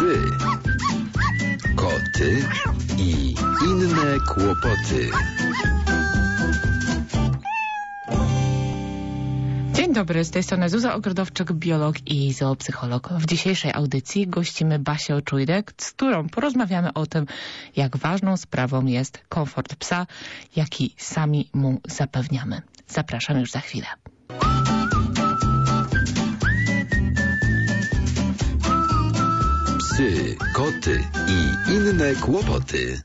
Psy, koty i inne kłopoty. Dzień dobry, z tej strony Zuza Ogrodowczyk, biolog i zoopsycholog. W dzisiejszej audycji gościmy Basię Oczujdek, z którą porozmawiamy o tym, jak ważną sprawą jest komfort psa, jaki sami mu zapewniamy. Zapraszam już za chwilę. Psy, koty i inne kłopoty.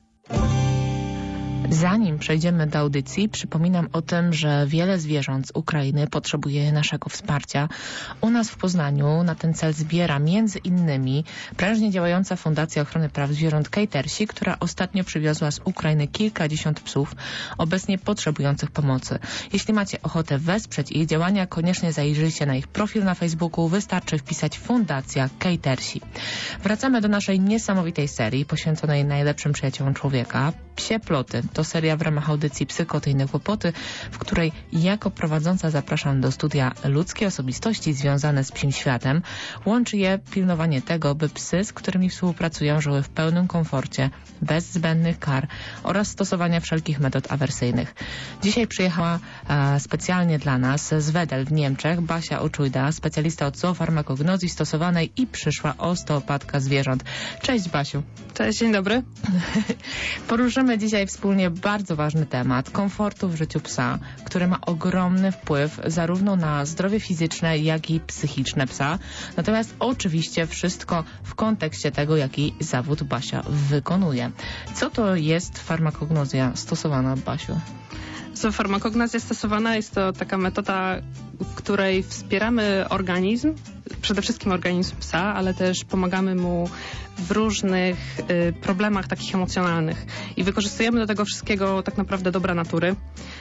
Zanim przejdziemy do audycji, przypominam o tym, że wiele zwierząt z Ukrainy potrzebuje naszego wsparcia. U nas w Poznaniu na ten cel zbiera między innymi prężnie działająca Fundacja Ochrony Praw Zwierząt Kejtersi, która ostatnio przywiozła z Ukrainy kilkadziesiąt psów obecnie potrzebujących pomocy. Jeśli macie ochotę wesprzeć ich działania, koniecznie zajrzyjcie na ich profil na Facebooku. Wystarczy wpisać Fundacja Kejtersi. Wracamy do naszej niesamowitej serii poświęconej najlepszym przyjaciołom człowieka. Psie ploty. To seria w ramach audycji Psy, koty i inne kłopoty, w której jako prowadząca zapraszam do studia ludzkie osobistości związane z psim światem. Łączy je pilnowanie tego, by psy, z którymi współpracują, żyły w pełnym komforcie, bez zbędnych kar oraz stosowania wszelkich metod awersyjnych. Dzisiaj przyjechała specjalnie dla nas z Wedel w Niemczech Basia Oczujda, specjalista od zoofarmakognozji stosowanej i przyszła osteopatka zwierząt. Cześć Basiu. Cześć, dzień dobry. Poruszymy dzisiaj wspólnie bardzo ważny temat komfortu w życiu psa, który ma ogromny wpływ zarówno na zdrowie fizyczne, jak i psychiczne psa. Natomiast oczywiście wszystko w kontekście tego, jaki zawód Basia wykonuje. Co to jest farmakognozja stosowana, Basiu? Farmakognozja stosowana jest to taka metoda, w której wspieramy organizm, przede wszystkim organizm psa, ale też pomagamy mu w różnych problemach takich emocjonalnych i wykorzystujemy do tego wszystkiego tak naprawdę dobra natury.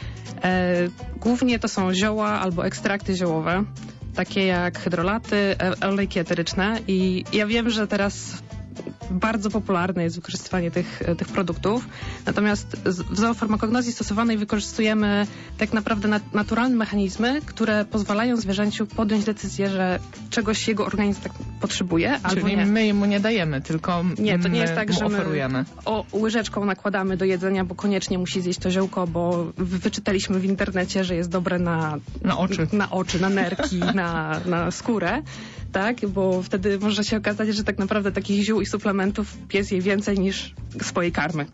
Głównie to są zioła albo ekstrakty ziołowe, takie jak hydrolaty, olejki eteryczne i ja wiem, że teraz bardzo popularne jest wykorzystywanie tych produktów. Natomiast w zoofarmakognozji stosowanej wykorzystujemy tak naprawdę naturalne mechanizmy, które pozwalają zwierzęciu podjąć decyzję, że czegoś jego organizm tak potrzebuje, albo czyli nie. My mu nie dajemy, tylko nie, to nie jest tak, że oferujemy. Łyżeczką nakładamy do jedzenia, bo koniecznie musi zjeść to ziółko, bo wyczytaliśmy w internecie, że jest dobre na oczy, na nerki, na skórę. Tak, bo wtedy może się okazać, że tak naprawdę takich ziół i suplementów pies je więcej niż swojej karmy.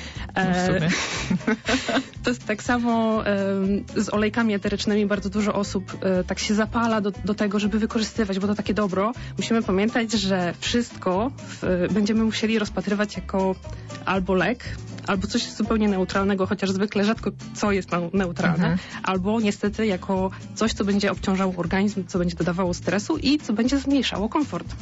To jest tak samo z olejkami eterycznymi. Bardzo dużo osób tak się zapala do tego, żeby wykorzystywać, bo to takie dobro. Musimy pamiętać, że wszystko będziemy musieli rozpatrywać jako albo lek, albo coś zupełnie neutralnego, chociaż zwykle rzadko co jest neutralne, albo niestety jako coś, co będzie obciążało organizm, co będzie dodawało stresu i co będzie zmniejszało komfort.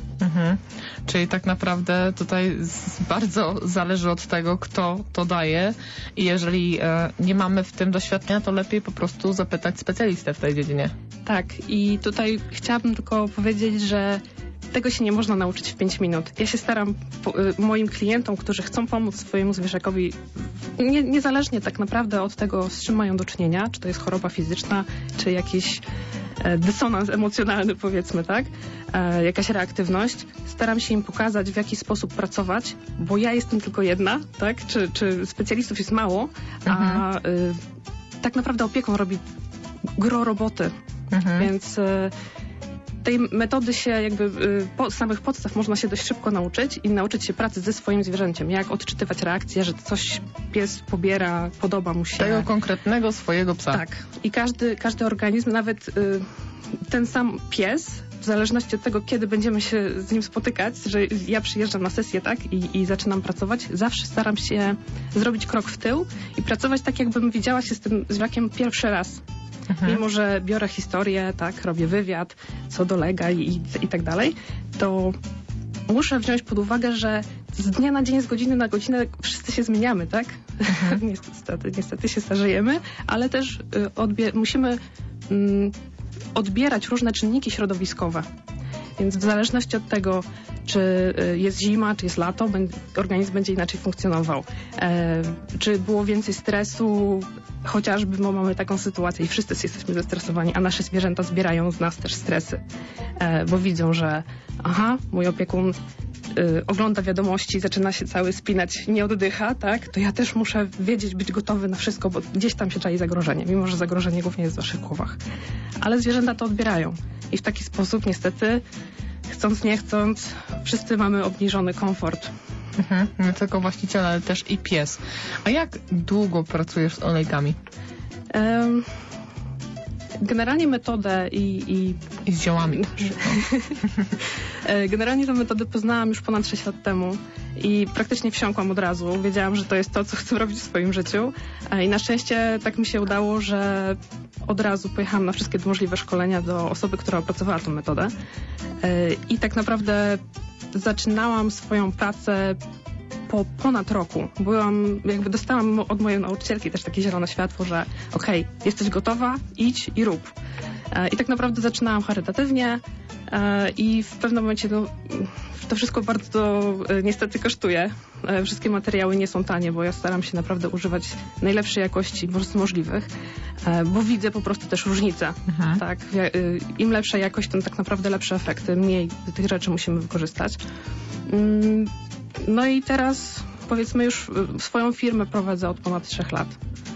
Czyli tak naprawdę tutaj bardzo zależy od tego, kto to daje i jeżeli nie mamy w tym doświadczenia, to lepiej po prostu zapytać specjalistę w tej dziedzinie. Tak, i tutaj chciałabym tylko powiedzieć, że tego się nie można nauczyć w 5 minut. Ja się staram moim klientom, którzy chcą pomóc swojemu zwierzakowi, niezależnie tak naprawdę od tego, z czym mają do czynienia, czy to jest choroba fizyczna, czy jakiś dysonans emocjonalny, powiedzmy, tak? Jakaś reaktywność. Staram się im pokazać, w jaki sposób pracować, bo ja jestem tylko jedna, tak? Czy specjalistów jest mało, a tak naprawdę opiekun robi gro roboty. Więc tej metody się jakby samych podstaw można się dość szybko nauczyć i nauczyć się pracy ze swoim zwierzęciem. Jak odczytywać reakcję, że coś pies pobiera, podoba mu się. Tego konkretnego swojego psa. Tak. I każdy organizm, nawet ten sam pies, w zależności od tego, kiedy będziemy się z nim spotykać, że ja przyjeżdżam na sesję, tak, i zaczynam pracować, zawsze staram się zrobić krok w tył i pracować tak, jakbym widziała się z tym zwierzakiem pierwszy raz. Mimo że biorę historię, tak, robię wywiad, co dolega i tak dalej, to muszę wziąć pod uwagę, że z dnia na dzień, z godziny na godzinę wszyscy się zmieniamy, tak? Niestety się starzejemy, ale też musimy odbierać różne czynniki środowiskowe. Więc w zależności od tego, czy jest zima, czy jest lato, organizm będzie inaczej funkcjonował. Czy było więcej stresu, chociażby bo mamy taką sytuację i wszyscy jesteśmy zestresowani, a nasze zwierzęta zbierają z nas też stresy, bo widzą, że mój opiekun ogląda wiadomości, zaczyna się cały spinać, nie oddycha, tak, to ja też muszę wiedzieć, być gotowy na wszystko, bo gdzieś tam się czai zagrożenie, mimo że zagrożenie głównie jest w naszych głowach. Ale zwierzęta to odbierają i w taki sposób niestety, chcąc nie chcąc, wszyscy mamy obniżony komfort. Nie tylko właściciel, ale też i pies. A jak długo pracujesz z olejkami? Generalnie metodę i z ziołami też. Generalnie tę metodę poznałam już ponad 6 lat temu i praktycznie wsiąkłam od razu. Wiedziałam, że to jest to, co chcę robić w swoim życiu i na szczęście tak mi się udało, że od razu pojechałam na wszystkie możliwe szkolenia do osoby, która opracowała tę metodę i tak naprawdę zaczynałam swoją pracę po ponad roku. Dostałam od mojej nauczycielki też takie zielone światło, że okej, jesteś gotowa, idź i rób. I tak naprawdę zaczynałam charytatywnie i w pewnym momencie to wszystko bardzo niestety kosztuje. Wszystkie materiały nie są tanie, bo ja staram się naprawdę używać najlepszej jakości możliwych, bo widzę po prostu też różnicę. Tak, im lepsza jakość, to tak naprawdę lepsze efekty. Mniej tych rzeczy musimy wykorzystać. No i teraz powiedzmy już swoją firmę prowadzę od ponad 3 lat.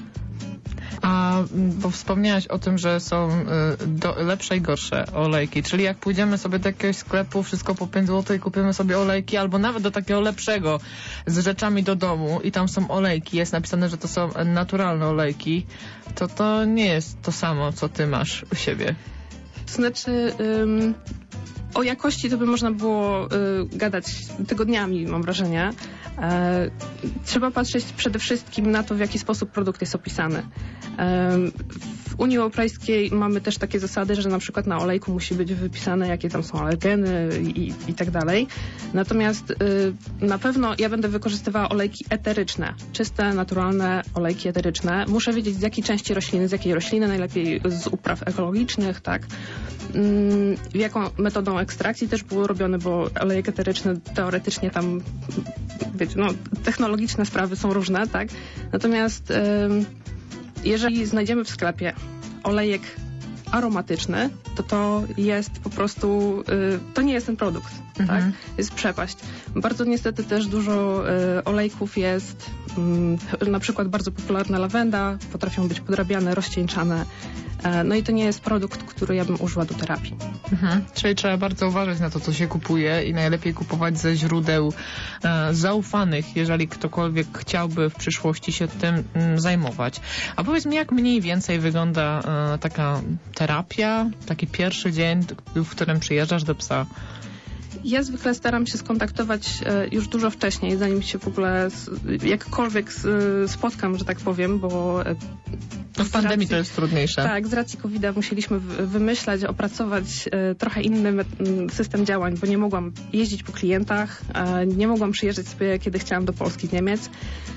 Bo wspomniałaś o tym, że są lepsze i gorsze olejki, czyli jak pójdziemy sobie do jakiegoś sklepu, wszystko po 5 zł i kupimy sobie olejki, albo nawet do takiego lepszego z rzeczami do domu i tam są olejki, jest napisane, że to są naturalne olejki, to nie jest to samo, co ty masz u siebie. To znaczy... O jakości to by można było gadać tygodniami, mam wrażenie. Trzeba patrzeć przede wszystkim na to, w jaki sposób produkt jest opisany. W Unii Europejskiej mamy też takie zasady, że na przykład na olejku musi być wypisane, jakie tam są alergeny i tak dalej. Natomiast na pewno ja będę wykorzystywała olejki eteryczne, czyste, naturalne olejki eteryczne. Muszę wiedzieć, z jakiej części rośliny, z jakiej rośliny, najlepiej z upraw ekologicznych, tak. Jaką metodą ekstrakcji też było robione, bo olejek eteryczny teoretycznie tam, wiecie, technologiczne sprawy są różne, tak? Natomiast jeżeli znajdziemy w sklepie olejek aromatyczny, to jest po prostu, to nie jest ten produkt, tak? Jest przepaść. Bardzo niestety też dużo olejków jest, na przykład bardzo popularna lawenda, potrafią być podrabiane, rozcieńczane. No i to nie jest produkt, który ja bym użyła do terapii. Czyli trzeba bardzo uważać na to, co się kupuje i najlepiej kupować ze źródeł zaufanych, jeżeli ktokolwiek chciałby w przyszłości się tym zajmować. A powiedz mi, jak mniej więcej wygląda taka terapia, taki pierwszy dzień, w którym przyjeżdżasz do psa? Ja zwykle staram się skontaktować już dużo wcześniej, zanim się w ogóle jakkolwiek spotkam, że tak powiem, bo... W pandemii to jest trudniejsze. Tak, z racji COVID-a musieliśmy wymyślać, opracować trochę inny system działań, bo nie mogłam jeździć po klientach, nie mogłam przyjeżdżać sobie, kiedy chciałam do Polski z Niemiec.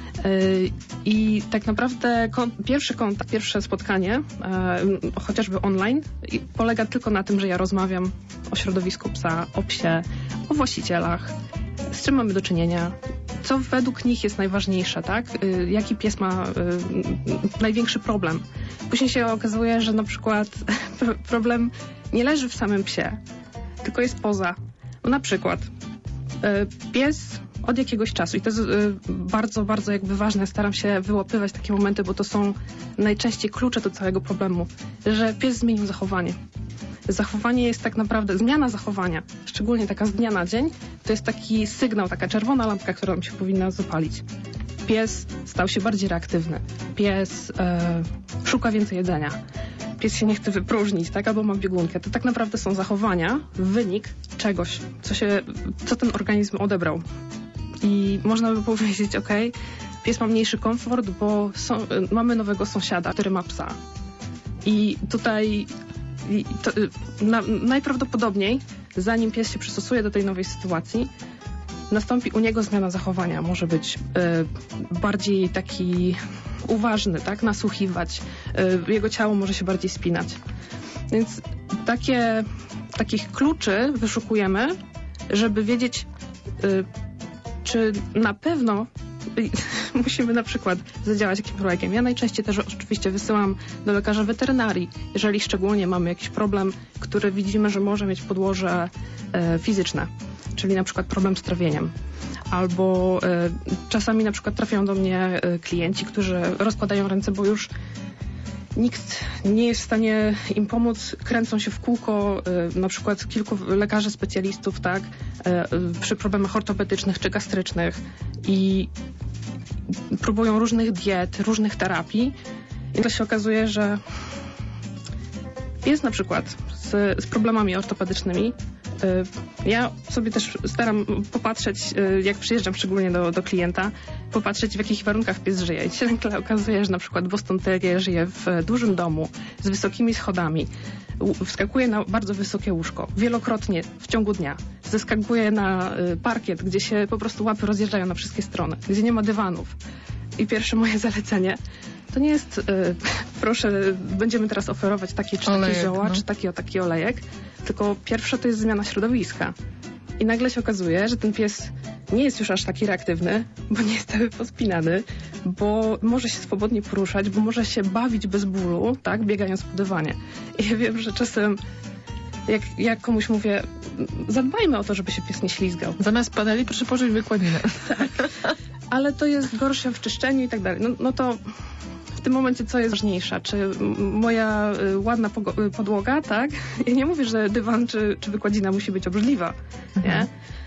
I tak naprawdę pierwszy kontakt, pierwsze spotkanie, chociażby online, polega tylko na tym, że ja rozmawiam o środowisku psa, o psie, o właścicielach, z czym mamy do czynienia, co według nich jest najważniejsze, tak? Jaki pies ma największy problem. Później się okazuje, że na przykład problem nie leży w samym psie, tylko jest poza. Na przykład pies od jakiegoś czasu, i to jest bardzo, bardzo jakby ważne, staram się wyłapywać takie momenty, bo to są najczęściej klucze do całego problemu, że pies zmienił zachowanie. Zachowanie jest tak naprawdę, zmiana zachowania, szczególnie taka z dnia na dzień, to jest taki sygnał, taka czerwona lampka, która nam się powinna zapalić. Pies stał się bardziej reaktywny. Pies szuka więcej jedzenia. Pies się nie chce wypróżnić, tak? Albo ma biegunkę. To tak naprawdę są zachowania, wynik czegoś, co ten organizm odebrał. I można by powiedzieć, pies ma mniejszy komfort, bo mamy nowego sąsiada, który ma psa. I tutaj najprawdopodobniej, zanim pies się przystosuje do tej nowej sytuacji, nastąpi u niego zmiana zachowania. Może być bardziej taki uważny, tak? Nasłuchiwać. Jego ciało może się bardziej spinać. Więc takich kluczy wyszukujemy, żeby wiedzieć, czy na pewno musimy na przykład zadziałać jakimś olejkiem. Ja najczęściej też oczywiście wysyłam do lekarza weterynarii, jeżeli szczególnie mamy jakiś problem, który widzimy, że może mieć podłoże fizyczne. czyli na przykład problem z trawieniem. Albo czasami na przykład trafiają do mnie klienci, którzy rozkładają ręce, bo już nikt nie jest w stanie im pomóc, kręcą się w kółko, na przykład kilku lekarzy specjalistów, tak, przy problemach ortopedycznych czy gastrycznych i próbują różnych diet, różnych terapii i to się okazuje, że pies na przykład z problemami ortopedycznymi. Ja sobie też staram popatrzeć, jak przyjeżdżam szczególnie do klienta, popatrzeć w jakich warunkach pies żyje. I się nagle okazuje, że na przykład Boston Terrier żyje w dużym domu z wysokimi schodami, wskakuje na bardzo wysokie łóżko wielokrotnie w ciągu dnia, zeskakuje na parkiet, gdzie się po prostu łapy rozjeżdżają na wszystkie strony, gdzie nie ma dywanów. I pierwsze moje zalecenie to nie jest, proszę, będziemy teraz oferować takie czy takie zioła, czy taki olejek, tylko pierwsze to jest zmiana środowiska. I nagle się okazuje, że ten pies nie jest już aż taki reaktywny, bo nie jest cały pospinany, bo może się swobodnie poruszać, bo może się bawić bez bólu, tak, biegając po dywanie. I ja wiem, że czasem jak komuś mówię, zadbajmy o to, żeby się pies nie ślizgał. Zamiast paneli proszę położyć wykładzinę. Tak, ale to jest gorsze w czyszczeniu i tak dalej. No to w tym momencie co jest ważniejsza? Czy moja ładna podłoga, tak? Ja nie mówię, że dywan czy wykładzina musi być obrzydliwa, nie?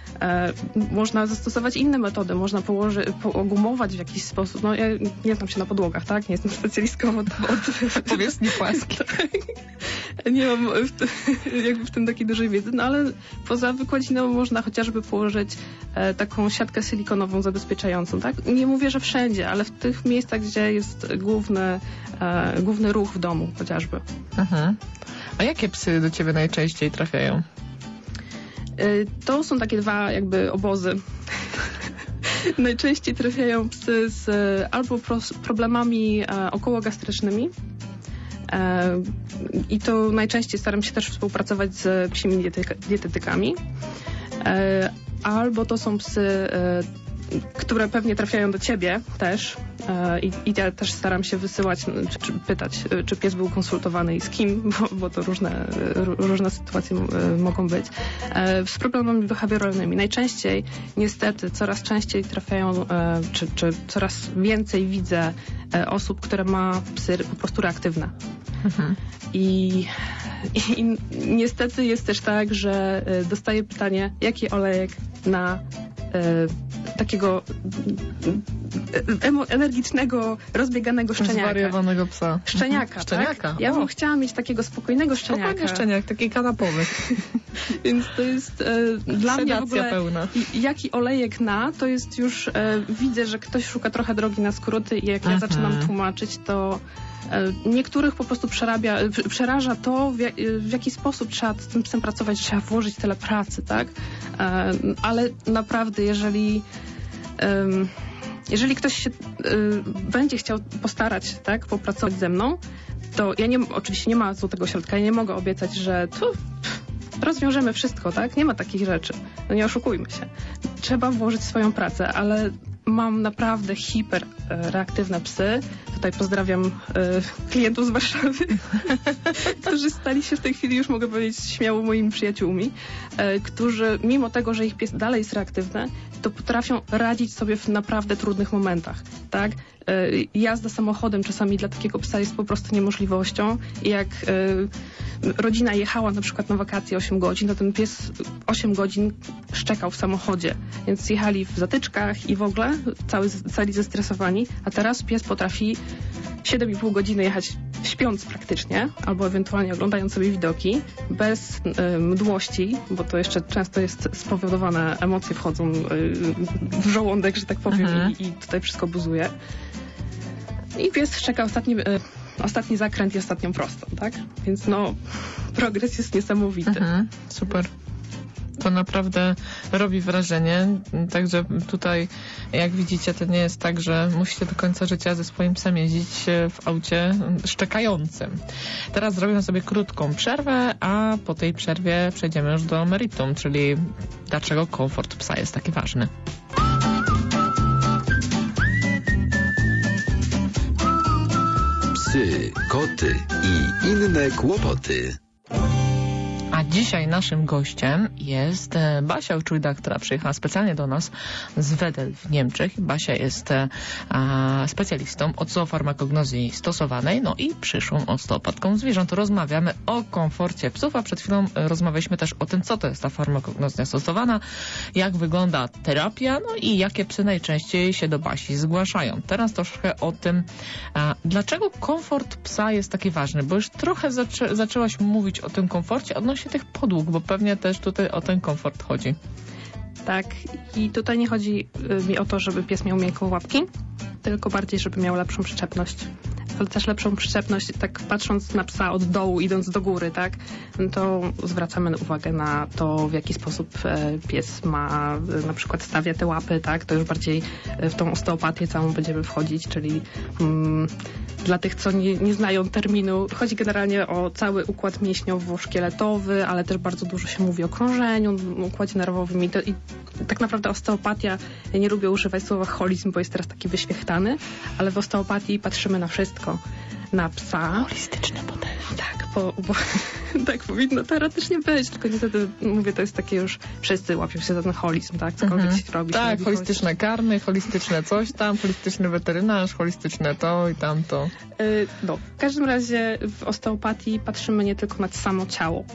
Można zastosować inne metody, można ogumować w jakiś sposób. No ja nie znam się na podłogach, tak? Nie jestem specjalistką od powierzchni płaskiej. Nie mam jakby w tym takiej dużej wiedzy, no ale poza wykładziną można chociażby położyć taką siatkę silikonową zabezpieczającą, tak? Nie mówię, że wszędzie, ale w tych miejscach, gdzie jest główny ruch w domu chociażby. Mhm. A jakie psy do ciebie najczęściej trafiają? To są takie dwa jakby obozy. Najczęściej trafiają psy z albo problemami okołogastrycznymi i to najczęściej staram się też współpracować z psimi dietetykami, albo to są psy, które pewnie trafiają do ciebie też i ja też staram się wysyłać, czy pytać, czy pies był konsultowany i z kim, bo to różne sytuacje mogą być. Z problemami behawioralnymi. Najczęściej, niestety, coraz częściej trafiają, czy coraz więcej widzę osób, które ma psy po prostu reaktywne. Mhm. I niestety jest też tak, że dostaję pytanie, jaki olejek na takiego energicznego, rozbieganego szczeniaka. Zwariowanego psa. Szczeniaka, Szczeniaka. Tak? Ja bym chciała mieć takiego spokojnego szczeniaka. Spokojny szczeniak, taki kanapowy. Więc to jest dla mnie w ogóle pełna. Jaki olejek to jest już widzę, że ktoś szuka trochę drogi na skróty i jak ja zaczynam tłumaczyć, to niektórych po prostu przeraża to, w jaki sposób trzeba z tym psem pracować, trzeba włożyć tyle pracy, tak? Ale naprawdę, jeżeli ktoś się będzie chciał postarać, tak, popracować ze mną, to ja oczywiście nie ma złotego środka, ja nie mogę obiecać, że rozwiążemy wszystko, tak? Nie ma takich rzeczy. No nie oszukujmy się. Trzeba włożyć swoją pracę, ale mam naprawdę hiperreaktywne psy. Tutaj pozdrawiam klientów z Warszawy, którzy stali się w tej chwili, już mogę powiedzieć śmiało, moimi przyjaciółmi, którzy mimo tego, że ich pies dalej jest reaktywny, to potrafią radzić sobie w naprawdę trudnych momentach, tak? Jazda samochodem czasami dla takiego psa jest po prostu niemożliwością i jak rodzina jechała na przykład na wakacje 8 godzin, to ten pies 8 godzin szczekał w samochodzie, więc jechali w zatyczkach i w ogóle cali zestresowani, a teraz pies potrafi 7,5 godziny jechać śpiąc praktycznie, albo ewentualnie oglądając sobie widoki, bez mdłości, bo to jeszcze często jest spowodowane, emocje wchodzą w żołądek, że tak powiem, i tutaj wszystko buzuje. I pies szczeka ostatni zakręt i ostatnią prostą, tak? Więc progres jest niesamowity. Super. To naprawdę robi wrażenie, także tutaj, jak widzicie, to nie jest tak, że musicie do końca życia ze swoim psem jeździć w aucie szczekającym. Teraz zrobimy sobie krótką przerwę, a po tej przerwie przejdziemy już do meritum, czyli dlaczego komfort psa jest taki ważny. Psy, koty i inne kłopoty. A Dzisiaj naszym gościem jest Basia Uczujda, która przyjechała specjalnie do nas z Wedel w Niemczech. Basia jest specjalistą od zoofarmakognozji stosowanej, no i przyszłą osteopatką zwierząt. Rozmawiamy o komforcie psów, a przed chwilą rozmawialiśmy też o tym, co to jest ta farmakognozja stosowana, jak wygląda terapia, no i jakie psy najczęściej się do Basi zgłaszają. Teraz troszkę o tym, dlaczego komfort psa jest taki ważny, bo już trochę zaczęłaś mówić o tym komforcie odnośnie tych podłóg, bo pewnie też tutaj o ten komfort chodzi. Tak, i tutaj nie chodzi mi o to, żeby pies miał miękką łapki, tylko bardziej, żeby miał lepszą przyczepność. Ale też lepszą przyczepność, tak patrząc na psa od dołu, idąc do góry, tak, to zwracamy uwagę na to, w jaki sposób pies ma, na przykład stawia te łapy, tak, to już bardziej w tą osteopatię całą będziemy wchodzić, czyli dla tych, co nie znają terminu, chodzi generalnie o cały układ mięśniowo-szkieletowy, ale też bardzo dużo się mówi o krążeniu, układzie nerwowym i tak naprawdę osteopatia, ja nie lubię używać słowa holizm, bo jest teraz taki wyświechtany, ale w osteopatii patrzymy na wszystko. Na psa. Holistyczne podejście. Tak, bo tak powinno teoretycznie być, tylko niestety, mówię, to jest takie już, wszyscy łapią się za ten holizm, tak? Cokolwiek się robi. Tak, holistyczne karmy, holistyczne coś tam, holistyczny weterynarz, holistyczne to i tamto. No, w każdym razie w osteopatii patrzymy nie tylko na samo ciało.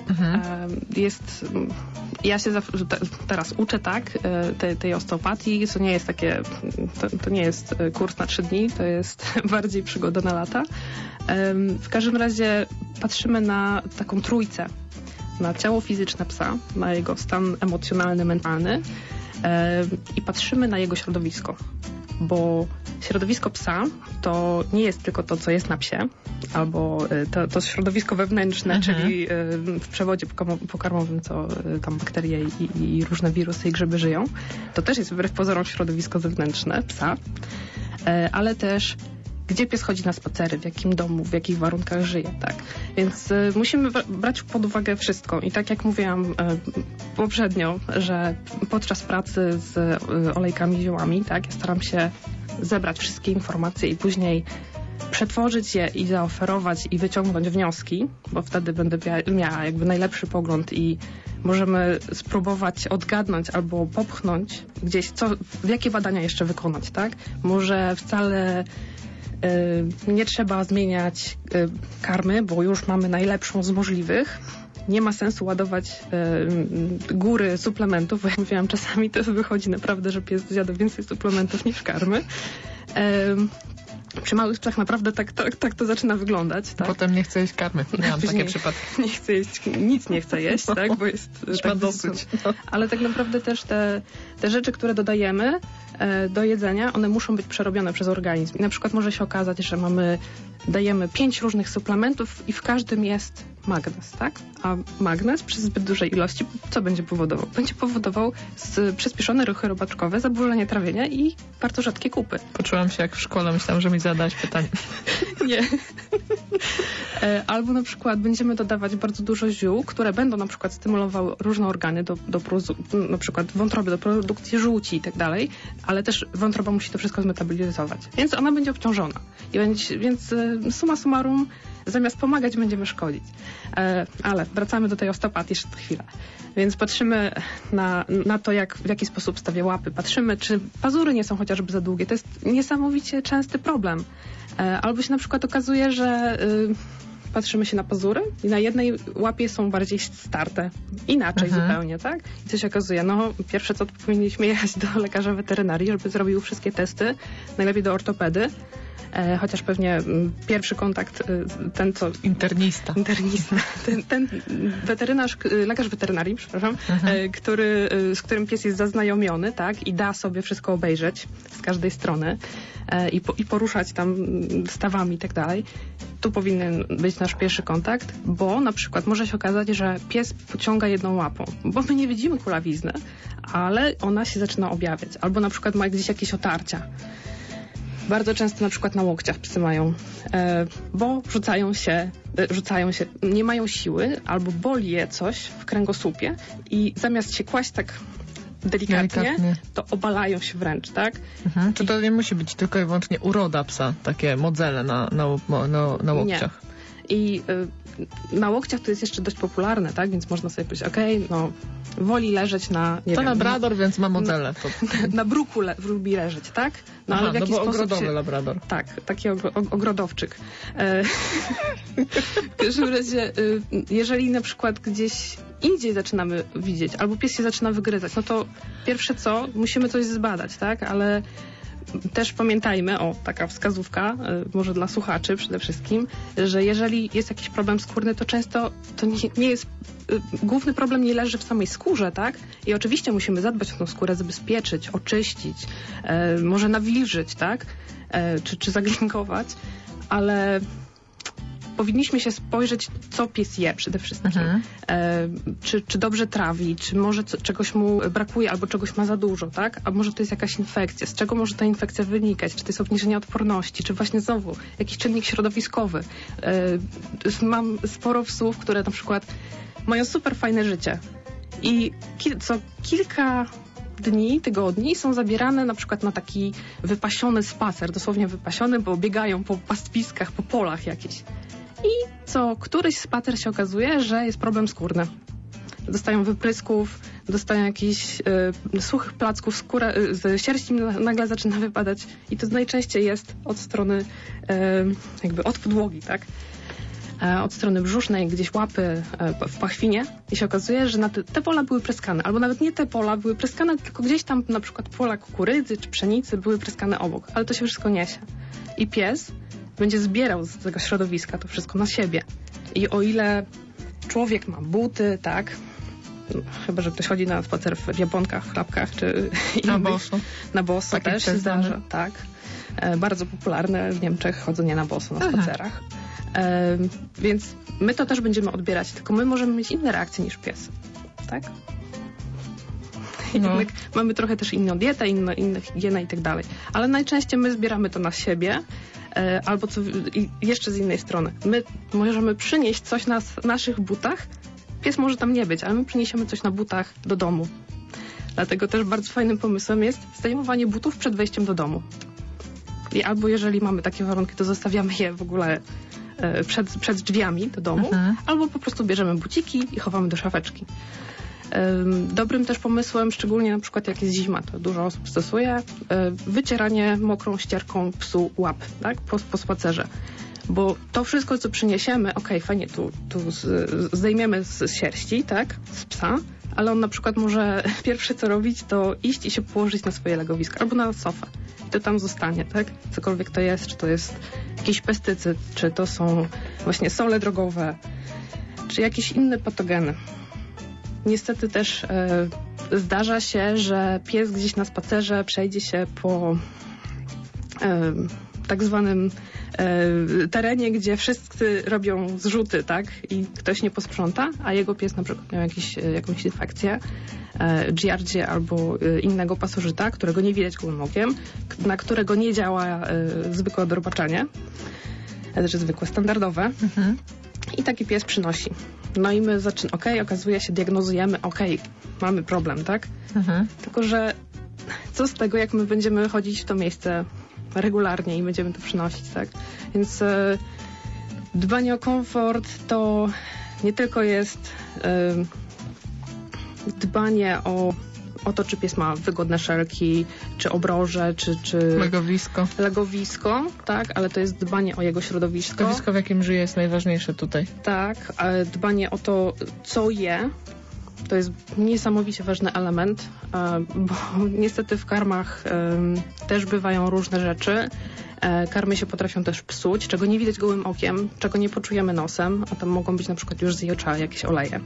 Ja się teraz uczę, tak, tej osteopatii, to nie jest takie, to nie jest kurs na 3 dni, to jest bardziej przygoda na lata. W każdym razie patrzymy na taką trójcę, na ciało fizyczne psa, na jego stan emocjonalny, mentalny i patrzymy na jego środowisko, bo środowisko psa to nie jest tylko to, co jest na psie, albo to środowisko wewnętrzne, czyli w przewodzie pokarmowym, co tam bakterie i różne wirusy i grzyby żyją. To też jest wbrew pozorom środowisko zewnętrzne psa, ale też gdzie pies chodzi na spacery, w jakim domu, w jakich warunkach żyje, tak. Więc musimy brać pod uwagę wszystko. I tak jak mówiłam poprzednio, że podczas pracy z olejkami i ziołami, tak, ja staram się zebrać wszystkie informacje i później przetworzyć je i zaoferować i wyciągnąć wnioski, bo wtedy będę miała jakby najlepszy pogląd i możemy spróbować odgadnąć albo popchnąć gdzieś, jakie badania jeszcze wykonać, tak. Może wcale nie trzeba zmieniać karmy, bo już mamy najlepszą z możliwych. Nie ma sensu ładować góry suplementów, bo jak mówiłam, czasami to wychodzi naprawdę, że pies zjada więcej suplementów niż karmy. Przy małych psach naprawdę tak to zaczyna wyglądać. Tak? Potem nie chce jeść karmy. Miałam takie przypadki. Nie chce jeść, nic nie chce jeść, tak? Bo jest tak dosyć. No. Ale tak naprawdę też te rzeczy, które dodajemy do jedzenia, one muszą być przerobione przez organizm. I na przykład może się okazać, że dajemy 5 różnych suplementów i w każdym jest magnez, tak? A magnez przy zbyt dużej ilości co będzie powodował? Będzie powodował przyspieszone ruchy robaczkowe, zaburzenie trawienia i bardzo rzadkie kupy. Poczułam się jak w szkole, myślałam, że mi zadałaś pytanie. Nie. Albo na przykład będziemy dodawać bardzo dużo ziół, które będą na przykład stymulowały różne organy na przykład wątroby do produkcji żółci i tak dalej, ale też wątroba musi to wszystko zmetabolizować. Więc ona będzie obciążona. Więc summa summarum zamiast pomagać będziemy szkodzić. Ale wracamy do tej osteopatii jeszcze chwilę. Więc patrzymy na to, w jaki sposób stawia łapy. Patrzymy, czy pazury nie są chociażby za długie. To jest niesamowicie częsty problem. Albo się na przykład okazuje, że patrzymy się na pazury i na jednej łapie są bardziej starte. Inaczej zupełnie, tak? I co się okazuje? No, pierwsze co, powinniśmy jechać do lekarza weterynarii, żeby zrobił wszystkie testy, najlepiej do ortopedy. Chociaż pewnie pierwszy kontakt, ten co... Internista. Ten weterynarz, lekarz weterynarii, przepraszam, z którym pies jest zaznajomiony, tak? I da sobie wszystko obejrzeć z każdej strony i poruszać tam stawami i tak dalej. Tu powinien być nasz pierwszy kontakt, bo na przykład może się okazać, że pies pociąga jedną łapą, bo my nie widzimy kulawizny, ale ona się zaczyna objawiać. Albo na przykład ma gdzieś jakieś otarcia. Bardzo często na przykład na łokciach psy mają, bo rzucają się, nie mają siły albo boli je coś w kręgosłupie i zamiast się kłaść tak delikatnie, to obalają się wręcz, tak? Czy to nie musi być tylko i wyłącznie uroda psa, takie modzele na łokciach? I na łokciach to jest jeszcze dość popularne, tak? Więc można sobie powiedzieć, woli leżeć na, nie to wiem... labrador, więc ma modele. Na bruku lubi leżeć, tak? No, ale w jaki sposób ogrodowy labrador. Tak, taki ogrodowczyk. W każdym razie, jeżeli na przykład gdzieś indziej zaczynamy widzieć, albo pies się zaczyna wygryzać, no to pierwsze co, musimy coś zbadać, tak? Ale też pamiętajmy, taka wskazówka, może dla słuchaczy przede wszystkim, że jeżeli jest jakiś problem skórny, to często to nie jest... Główny problem nie leży w samej skórze, tak? I oczywiście musimy zadbać o tą skórę, zabezpieczyć, oczyścić, może nawilżyć, tak? Czy zaglinkować, ale powinniśmy się spojrzeć, co pies je przede wszystkim. Czy dobrze trawi, czy może czegoś mu brakuje, albo czegoś ma za dużo, tak? A może to jest jakaś infekcja. Z czego może ta infekcja wynikać? Czy to jest obniżenie odporności? Czy właśnie znowu jakiś czynnik środowiskowy? Mam sporo psów, które na przykład mają super fajne życie i co kilka dni, tygodni są zabierane na przykład na taki wypasiony spacer, dosłownie wypasiony, bo biegają po pastwiskach, po polach jakichś. I co któryś spacer się okazuje, że jest problem skórny. Dostają wyprysków, dostają jakichś suchych placków, skóra z sierści nagle zaczyna wypadać i to najczęściej jest od strony od podłogi, tak? Od strony brzusznej, gdzieś łapy w pachwinie i się okazuje, że te pola były pryskane, albo nawet nie te pola były pryskane, tylko gdzieś tam na przykład pola kukurydzy czy pszenicy były pryskane obok, ale to się wszystko niesie. I pies będzie zbierał z tego środowiska to wszystko na siebie. I o ile człowiek ma buty, tak, chyba że ktoś chodzi na spacer w japonkach, klapkach czy na boso Takie też się zdarza, tak. Bardzo popularne w Niemczech chodzenie na boso na spacerach. Więc my to też będziemy odbierać, tylko my możemy mieć inne reakcje niż pies, tak? Jednak mamy trochę też inną dietę, inną higienę i tak dalej. Ale najczęściej my zbieramy to na siebie, albo jeszcze z innej strony. My możemy przynieść coś na naszych butach, pies może tam nie być, ale my przyniesiemy coś na butach do domu. Dlatego też bardzo fajnym pomysłem jest zdejmowanie butów przed wejściem do domu. Albo jeżeli mamy takie warunki, to zostawiamy je w ogóle przed drzwiami do domu, albo po prostu bierzemy buciki i chowamy do szafeczki. Dobrym też pomysłem, szczególnie na przykład jak jest zima, to dużo osób stosuje, wycieranie mokrą ścierką psu łap, tak, po spacerze. Bo to wszystko, co przyniesiemy, fajnie, tu zdejmiemy z sierści, tak, z psa, ale on na przykład może pierwsze co robić, to iść i się położyć na swoje legowisko, albo na sofę. I to tam zostanie, tak? Cokolwiek to jest, czy to jest jakiś pestycyd, czy to są właśnie sole drogowe, czy jakieś inne patogeny. Niestety też zdarza się, że pies gdzieś na spacerze przejdzie się po tak zwanym terenie, gdzie wszyscy robią zrzuty, tak? I ktoś nie posprząta, a jego pies na przykład miał jakąś infekcję, giardię albo innego pasożyta, którego nie widać gołym okiem, na którego nie działa zwykłe odrobaczanie, znaczy zwykłe, standardowe. I taki pies przynosi. No i my okazuje się, diagnozujemy, mamy problem, tak? Tylko, że co z tego, jak my będziemy chodzić w to miejsce regularnie i będziemy to przynosić, tak? Więc dbanie o komfort to nie tylko jest dbanie o to, czy pies ma wygodne szelki, czy obroże, czy legowisko, tak? Ale to jest dbanie o jego środowisko. Środowisko, w jakim żyje, jest najważniejsze tutaj. Tak, ale dbanie o to, co je, to jest niesamowicie ważny element, bo niestety w karmach też bywają różne rzeczy. Karmy się potrafią też psuć, czego nie widać gołym okiem, czego nie poczujemy nosem, a tam mogą być na przykład już zjeczałe jakieś oleje.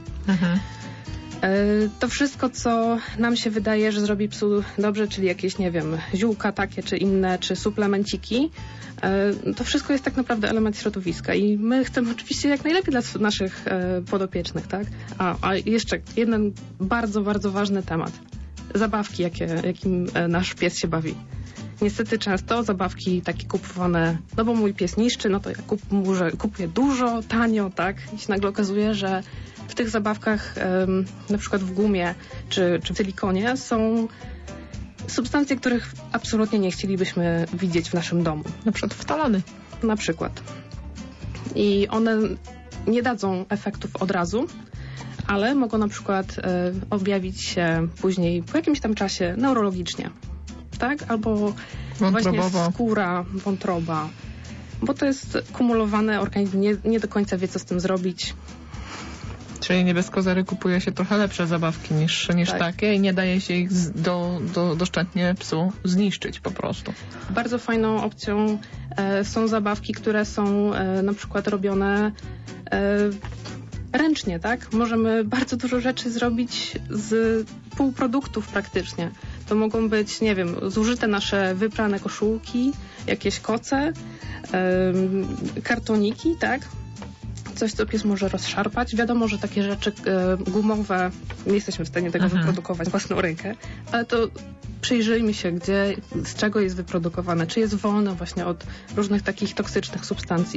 To wszystko, co nam się wydaje, że zrobi psu dobrze, czyli jakieś, nie wiem, ziółka takie czy inne, czy suplemenciki, to wszystko jest tak naprawdę element środowiska i my chcemy oczywiście jak najlepiej dla naszych podopiecznych, tak? A jeszcze jeden bardzo, bardzo ważny temat. Zabawki, jakim nasz pies się bawi. Niestety często zabawki takie kupowane, no bo mój pies niszczy, no to ja kupuję dużo, tanio, tak? I się nagle okazuje, że w tych zabawkach, na przykład w gumie czy w silikonie są substancje, których absolutnie nie chcielibyśmy widzieć w naszym domu. Na przykład wtalony. Na przykład. i one nie dadzą efektów od razu, ale mogą na przykład objawić się później po jakimś tam czasie neurologicznie, tak? Albo właśnie skóra, wątroba, bo to jest kumulowane, organizm nie do końca wie, co z tym zrobić. Czyli nie bez kozery kupuje się trochę lepsze zabawki niż tak. Takie i nie daje się ich doszczętnie psu zniszczyć po prostu. Bardzo fajną opcją są zabawki, które są na przykład robione ręcznie, tak? Możemy bardzo dużo rzeczy zrobić z półproduktów praktycznie. To mogą być, nie wiem, zużyte nasze wyprane koszulki, jakieś koce, kartoniki, tak? Coś, co pies może rozszarpać. Wiadomo, że takie rzeczy gumowe nie jesteśmy w stanie tego wyprodukować własną rękę, ale to przyjrzyjmy się, z czego jest wyprodukowane, czy jest wolne właśnie od różnych takich toksycznych substancji.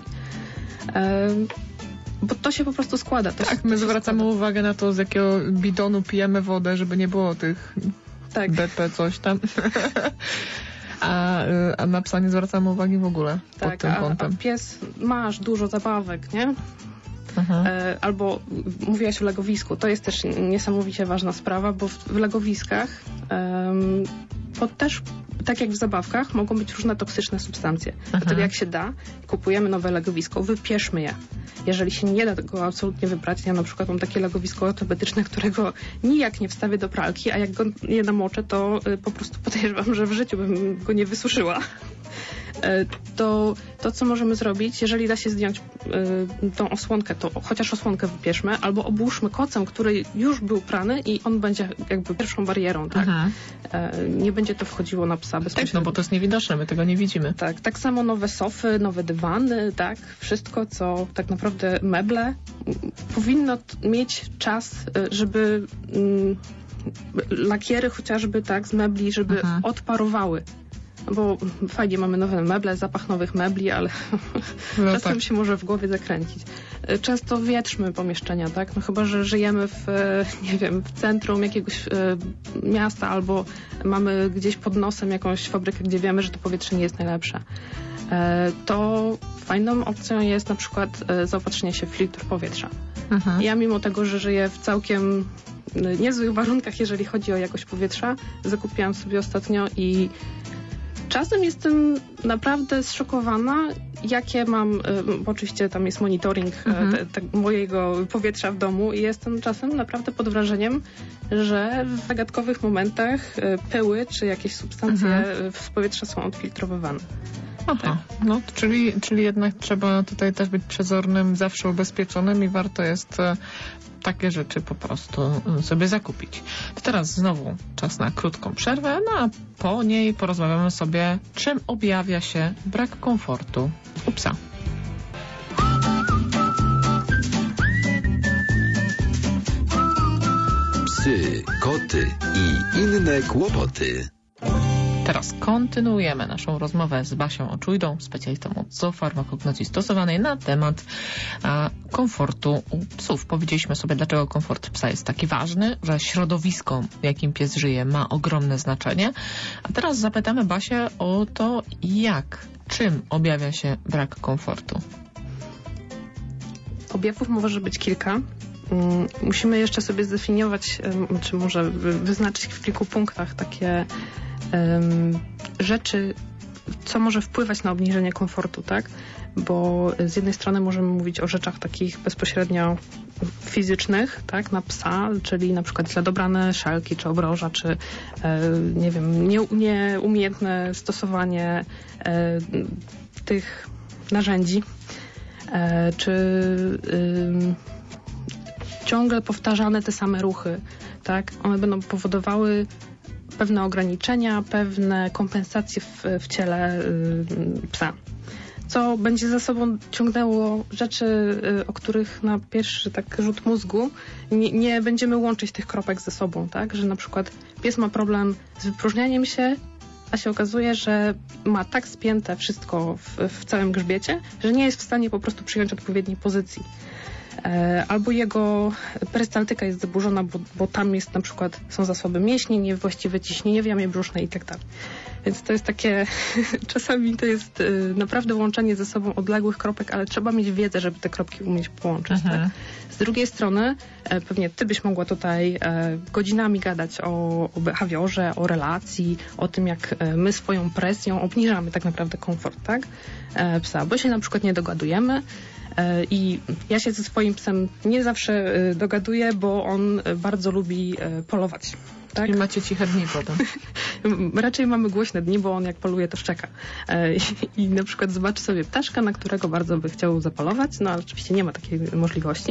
Bo to się po prostu składa. My zwracamy uwagę na to, z jakiego bidonu pijemy wodę, żeby nie było tych BP coś tam. A na psa nie zwracamy uwagi w ogóle pod tym kątem. A pies masz dużo zabawek, nie? Albo mówiłaś o legowisku. To jest też niesamowicie ważna sprawa, bo w legowiskach też, tak jak w zabawkach, mogą być różne toksyczne substancje. Dlatego jak się da, kupujemy nowe legowisko, wypieszmy je. Jeżeli się nie da tego absolutnie wybrać, ja na przykład mam takie legowisko ortopedyczne, którego nijak nie wstawię do pralki, a jak go nie namoczę, to po prostu podejrzewam, że w życiu bym go nie wysuszyła. To co możemy zrobić, jeżeli da się zdjąć tą osłonkę, to chociaż osłonkę wypieszmy, albo obłóżmy kocem, który już był prany i on będzie jakby pierwszą barierą, tak? Nie będzie to wchodziło na psa bezpośrednio. Tak, bo to jest niewidoczne, my tego nie widzimy. Tak samo nowe sofy, nowe dywany, tak? Wszystko, co tak naprawdę meble powinno mieć czas, żeby lakiery chociażby, tak, z mebli, żeby odparowały. Bo fajnie, mamy nowe meble, zapach nowych mebli, ale czasem się może w głowie zakręcić. Często wietrzmy pomieszczenia, tak? No chyba, że żyjemy w centrum jakiegoś miasta albo mamy gdzieś pod nosem jakąś fabrykę, gdzie wiemy, że to powietrze nie jest najlepsze. To fajną opcją jest na przykład zaopatrzenie się w filtr powietrza. Ja mimo tego, że żyję w całkiem niezłych warunkach, jeżeli chodzi o jakość powietrza, zakupiłam sobie ostatnio i czasem jestem naprawdę zszokowana, jakie mam, bo oczywiście tam jest monitoring mojego powietrza w domu i jestem czasem naprawdę pod wrażeniem, że w zagadkowych momentach pyły czy jakieś substancje z powietrza są odfiltrowywane. No, czyli jednak trzeba tutaj też być przezornym, zawsze ubezpieczonym i warto jest takie rzeczy po prostu sobie zakupić. Teraz znowu czas na krótką przerwę, a po niej porozmawiamy sobie, czym objawia się brak komfortu u psa. Psy, koty i inne kłopoty. Teraz kontynuujemy naszą rozmowę z Basią Oczujdą, specjalistą od zoofarmakognocji stosowanej na temat komfortu u psów. Powiedzieliśmy sobie, dlaczego komfort psa jest taki ważny, że środowisko, w jakim pies żyje, ma ogromne znaczenie. A teraz zapytamy Basię o to, czym objawia się brak komfortu. Objawów może być kilka. Musimy jeszcze sobie zdefiniować, czy może wyznaczyć w kilku punktach takie rzeczy, co może wpływać na obniżenie komfortu, tak? Bo z jednej strony możemy mówić o rzeczach takich bezpośrednio fizycznych, tak? Na psa, czyli na przykład źle dobrane szalki, czy obroża, czy nie wiem, nieumiejętne stosowanie tych narzędzi, czy ciągle powtarzane te same ruchy, tak? One będą powodowały pewne ograniczenia, pewne kompensacje w ciele psa. Co będzie za sobą ciągnęło rzeczy, o których na pierwszy tak rzut mózgu nie będziemy łączyć tych kropek ze sobą, tak? Że na przykład pies ma problem z wypróżnianiem się, a się okazuje, że ma tak spięte wszystko w całym grzbiecie, że nie jest w stanie po prostu przyjąć odpowiedniej pozycji. Albo jego perystaltyka jest zaburzona, bo tam jest na przykład, są zasoby mięśni, niewłaściwe ciśnienie w jamie brzusznej i tak dalej. Więc to jest takie, czasami to jest naprawdę łączenie ze sobą odległych kropek, ale trzeba mieć wiedzę, żeby te kropki umieć połączyć. Tak? Z drugiej strony, pewnie ty byś mogła tutaj godzinami gadać o behawiorze, o relacji, o tym, jak my swoją presją obniżamy tak naprawdę komfort, tak? Psa, bo się na przykład nie dogadujemy. I ja się ze swoim psem nie zawsze dogaduję, bo on bardzo lubi polować. Tak? I macie ciche dni potem. Raczej mamy głośne dni, bo on jak poluje, to szczeka. I na przykład zobaczy sobie ptaszka, na którego bardzo by chciał zapolować, no ale oczywiście nie ma takiej możliwości.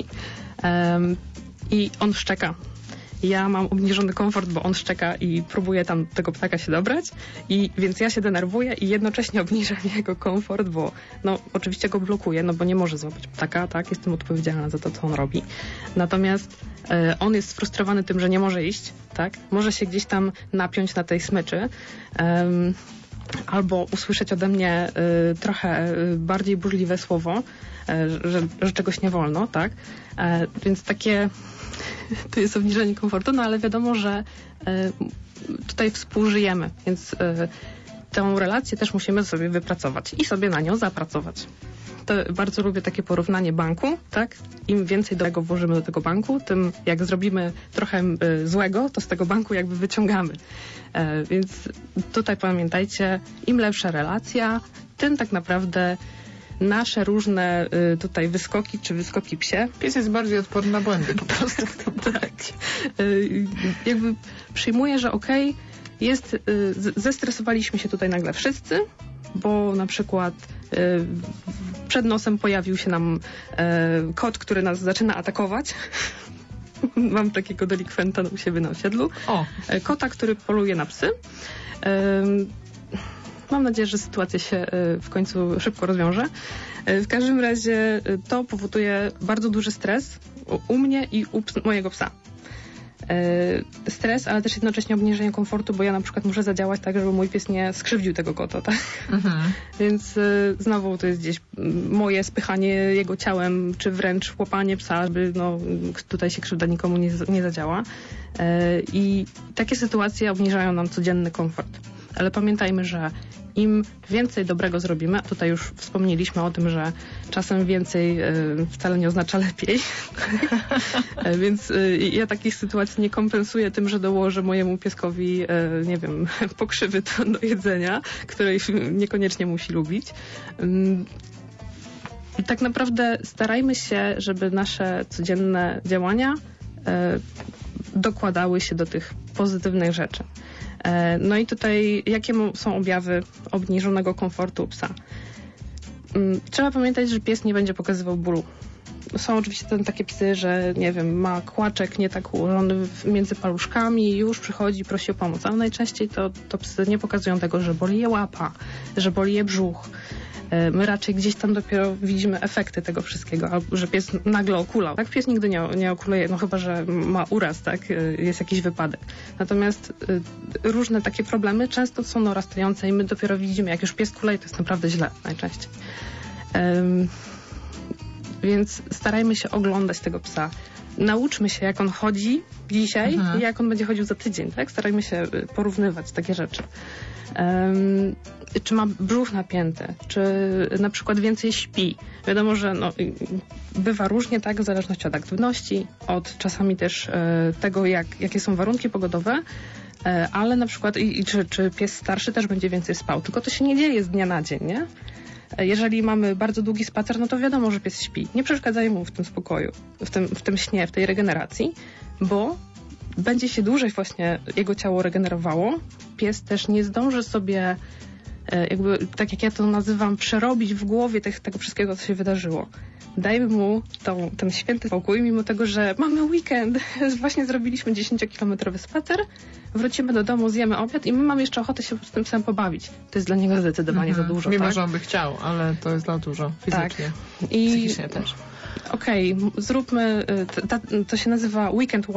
I on szczeka. Ja mam obniżony komfort, bo on szczeka i próbuje tam tego ptaka się dobrać, więc ja się denerwuję i jednocześnie obniżam jego komfort, bo no oczywiście go blokuję, no bo nie może złapać ptaka, tak? Jestem odpowiedzialna za to, co on robi. Natomiast on jest sfrustrowany tym, że nie może iść, tak? Może się gdzieś tam napiąć na tej smyczy, albo usłyszeć ode mnie trochę bardziej burzliwe słowo, że czegoś nie wolno, tak? Więc takie to jest obniżenie komfortu, no ale wiadomo, że tutaj współżyjemy, więc tę relację też musimy sobie wypracować i sobie na nią zapracować. To bardzo lubię takie porównanie banku, tak? Im więcej dobrego włożymy do tego banku, tym jak zrobimy trochę złego, to z tego banku jakby wyciągamy. Więc tutaj pamiętajcie, im lepsza relacja, tym tak naprawdę nasze różne tutaj wyskoki, czy wyskoki psie. Pies jest bardziej odporny na błędy po prostu w tym momencie. Jakby przyjmuję, że jest, zestresowaliśmy się tutaj nagle wszyscy, bo na przykład przed nosem pojawił się nam kot, który nas zaczyna atakować. Mam takiego delikwenta u siebie na osiedlu. Kota, który poluje na psy. Mam nadzieję, że sytuacja się w końcu szybko rozwiąże. W każdym razie to powoduje bardzo duży stres u mnie i u mojego psa. Stres, ale też jednocześnie obniżenie komfortu, bo ja na przykład muszę zadziałać tak, żeby mój pies nie skrzywdził tego kota, tak? Więc znowu to jest gdzieś moje spychanie jego ciałem, czy wręcz łapanie psa, żeby tutaj się krzywda nikomu nie zadziała. I takie sytuacje obniżają nam codzienny komfort. Ale pamiętajmy, że im więcej dobrego zrobimy, a tutaj już wspomnieliśmy o tym, że czasem więcej wcale nie oznacza lepiej. Więc ja takich sytuacji nie kompensuję tym, że dołożę mojemu pieskowi, nie wiem, pokrzywy do jedzenia, której niekoniecznie musi lubić. I tak naprawdę starajmy się, żeby nasze codzienne działania dokładały się do tych pozytywnych rzeczy. No i tutaj jakie są objawy obniżonego komfortu u psa? Trzeba pamiętać, że pies nie będzie pokazywał bólu. Są oczywiście takie psy, że nie wiem, ma kłaczek nie tak ułożony między paluszkami i już przychodzi, prosi o pomoc, ale najczęściej to psy nie pokazują tego, że boli je łapa, że boli je brzuch. My raczej gdzieś tam dopiero widzimy efekty tego wszystkiego, albo że pies nagle okulał. Tak? Pies nigdy nie okuluje, no chyba, że ma uraz, tak? Jest jakiś wypadek. Natomiast różne takie problemy często są narastające i my dopiero widzimy, jak już pies kuleje, to jest naprawdę źle najczęściej. Więc starajmy się oglądać tego psa. Nauczmy się, jak on chodzi dzisiaj i jak on będzie chodził za tydzień. Tak? Starajmy się porównywać takie rzeczy. Czy ma brzuch napięty, czy na przykład więcej śpi. Wiadomo, że bywa różnie, tak, w zależności od aktywności, od czasami też tego, jakie są warunki pogodowe, ale na przykład czy pies starszy też będzie więcej spał. Tylko to się nie dzieje z dnia na dzień, nie? Jeżeli mamy bardzo długi spacer, no to wiadomo, że pies śpi. Nie przeszkadzajmy mu w tym spokoju, w tym śnie, w tej regeneracji, bo będzie się dłużej właśnie jego ciało regenerowało. Pies też nie zdąży sobie, jakby, tak jak ja to nazywam, przerobić w głowie tego wszystkiego, co się wydarzyło. Dajmy mu ten święty spokój, mimo tego, że mamy weekend, właśnie zrobiliśmy 10-kilometrowy spacer, wrócimy do domu, zjemy obiad i my mamy jeszcze ochotę się z tym psem pobawić. To jest dla niego zdecydowanie za dużo. Mimo, tak? że on by chciał, ale to jest za dużo fizycznie. Tak. I psychicznie też. Okej, zróbmy, to się nazywa Weekend Warrior.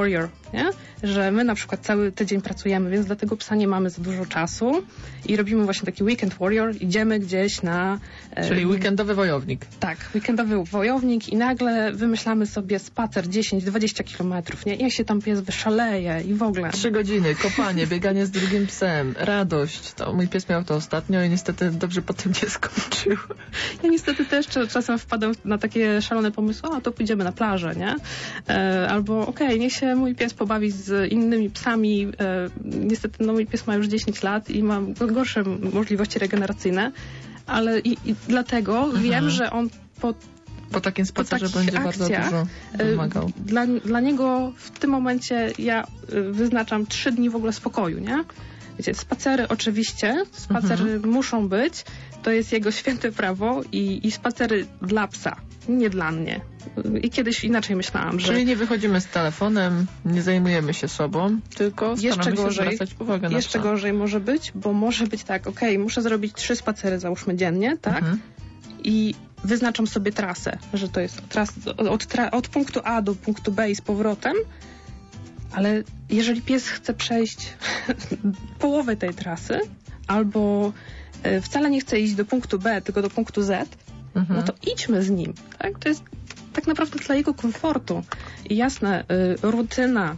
nie? Że my na przykład cały tydzień pracujemy, więc dla tego psa nie mamy za dużo czasu i robimy właśnie taki weekend warrior, idziemy gdzieś na... Czyli weekendowy wojownik. Tak, weekendowy wojownik i nagle wymyślamy sobie spacer 10-20 kilometrów, nie? Jak się tam pies wyszaleje i w ogóle. 3 godziny, kopanie, bieganie z drugim psem, radość. To mój pies miał to ostatnio i niestety dobrze potem nie skończył. Ja niestety też czasem wpadam na takie szalone pomysły, a to pójdziemy na plażę, nie? Albo okej, niech się mój pies pobawi z innymi psami. Niestety mój pies ma już 10 lat i ma gorsze możliwości regeneracyjne, ale i dlatego wiem, że on po takim spacerze będzie bardzo dużo wymagał. Dla niego w tym momencie ja wyznaczam 3 dni w ogóle spokoju, nie? Wiecie, spacery oczywiście, spacery muszą być, to jest jego święte prawo i spacery dla psa, nie dla mnie. I kiedyś inaczej myślałam, że... Czyli nie wychodzimy z telefonem, nie zajmujemy się sobą, tylko staramy się zwracać uwagę na Jeszcze psa. gorzej może być, bo może być tak, muszę zrobić 3 spacery, załóżmy dziennie, tak? I wyznaczam sobie trasę, że to jest od punktu A do punktu B i z powrotem, ale jeżeli pies chce przejść połowę tej trasy, albo wcale nie chce iść do punktu B, tylko do punktu Z, no to idźmy z nim. Tak? To jest tak naprawdę dla jego komfortu. I jasne, rutyna,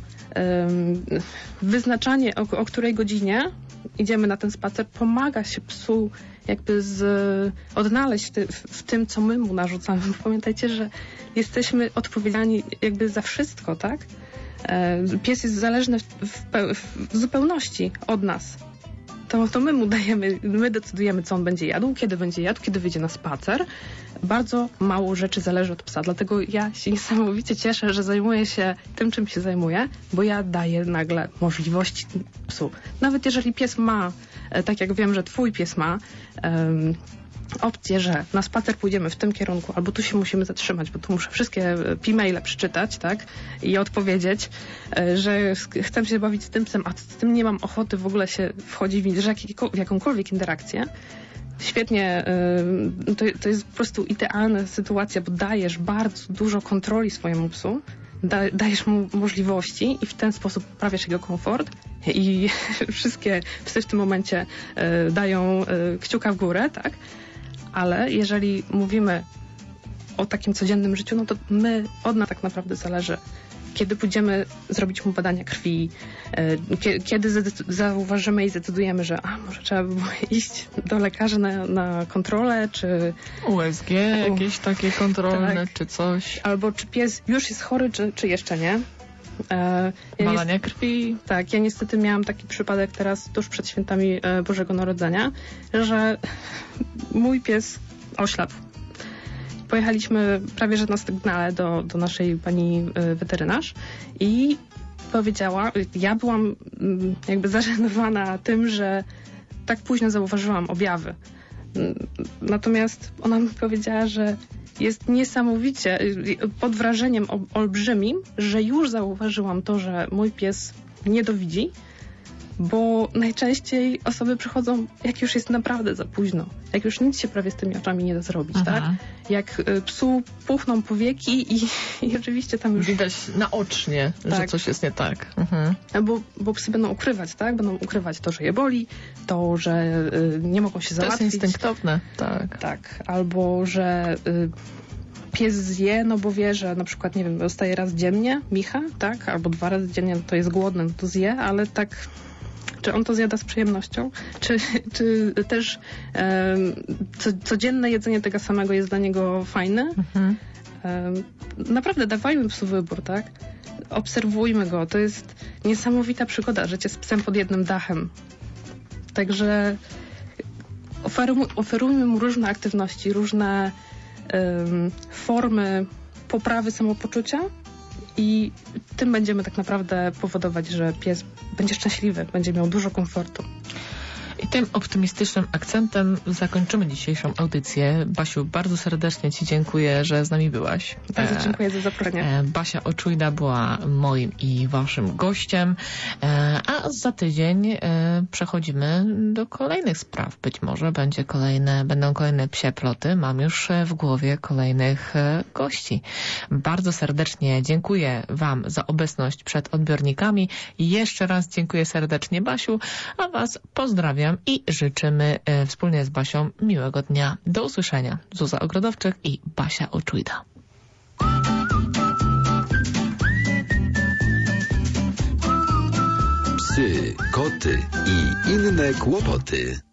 wyznaczanie o której godzinie idziemy na ten spacer, pomaga się psu jakby odnaleźć w tym, co my mu narzucamy. Pamiętajcie, że jesteśmy odpowiedzialni jakby za wszystko, tak? Pies jest zależny w zupełności od nas. To my mu dajemy, my decydujemy, co on będzie jadł, kiedy wyjdzie na spacer. Bardzo mało rzeczy zależy od psa, dlatego ja się niesamowicie cieszę, że zajmuję się tym, czym się zajmuję, bo ja daję nagle możliwości psu. Nawet jeżeli pies ma, tak jak wiem, że twój pies ma, opcję, że na spacer pójdziemy w tym kierunku, albo tu się musimy zatrzymać, bo tu muszę wszystkie e-maile przeczytać, tak? I odpowiedzieć, że chcę się bawić z tym psem, a z tym nie mam ochoty w ogóle się wchodzić w jakąkolwiek interakcję. Świetnie, to jest po prostu idealna sytuacja, bo dajesz bardzo dużo kontroli swojemu psu, dajesz mu możliwości i w ten sposób poprawiasz jego komfort i wszystkie psy w tym momencie dają kciuka w górę, tak? Ale jeżeli mówimy o takim codziennym życiu, no to od nas tak naprawdę zależy, kiedy pójdziemy zrobić mu badania krwi, kiedy zauważymy i zdecydujemy, że może trzeba by było iść do lekarza na kontrolę, czy... USG, jakieś takie kontrolne, tak, czy coś. Albo czy pies już jest chory, czy jeszcze nie. Badania krwi. Tak, ja niestety miałam taki przypadek teraz, tuż przed świętami Bożego Narodzenia, że mój pies oślepł. Pojechaliśmy prawie że na sygnale do naszej pani weterynarz i powiedziała, ja byłam jakby zażenowana tym, że tak późno zauważyłam objawy. Natomiast ona mi powiedziała, że jest niesamowicie pod wrażeniem olbrzymim, że już zauważyłam to, że mój pies nie dowidzi, bo najczęściej osoby przychodzą, jak już jest naprawdę za późno. Jak już nic się prawie z tymi oczami nie da zrobić, tak? Jak psu puchną powieki i oczywiście tam już... Widać naocznie, tak, że coś jest nie tak. Bo psy będą ukrywać, tak? Będą ukrywać to, że je boli, to, że nie mogą się załatwić. To jest instynktowne, tak. Tak, albo że... pies zje, no bo wie, że na przykład, nie wiem, dostaje raz dziennie micha, tak? Albo 2 razy dziennie, to jest głodny, no to zje, ale tak... Czy on to zjada z przyjemnością? Czy też codzienne jedzenie tego samego jest dla niego fajne? Naprawdę dawajmy psu wybór, tak? Obserwujmy go. To jest niesamowita przygoda, życie z psem pod jednym dachem. Także oferujmy mu różne aktywności, różne formy poprawy samopoczucia i tym będziemy tak naprawdę powodować, że pies będzie szczęśliwy, będzie miał dużo komfortu. I Tym optymistycznym akcentem zakończymy dzisiejszą audycję. Basiu, bardzo serdecznie Ci dziękuję, że z nami byłaś. Bardzo dziękuję za zaproszenie. Basia Oczujda była moim i waszym gościem, a za tydzień przechodzimy do kolejnych spraw. Być może będą kolejne psie ploty. Mam już w głowie kolejnych gości. Bardzo serdecznie dziękuję Wam za obecność przed odbiornikami. Jeszcze raz dziękuję serdecznie, Basiu, a Was pozdrawiam i życzymy wspólnie z Basią miłego dnia. Do usłyszenia. Zuza Ogrodowczyk i Basia Oczujda. Psy, koty i inne kłopoty.